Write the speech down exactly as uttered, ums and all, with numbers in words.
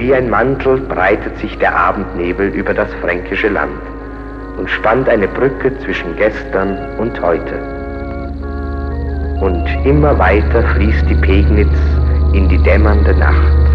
Wie ein Mantel breitet sich der Abendnebel über das fränkische Land und spannt eine Brücke zwischen gestern und heute. Und immer weiter fließt die Pegnitz in die dämmernde Nacht.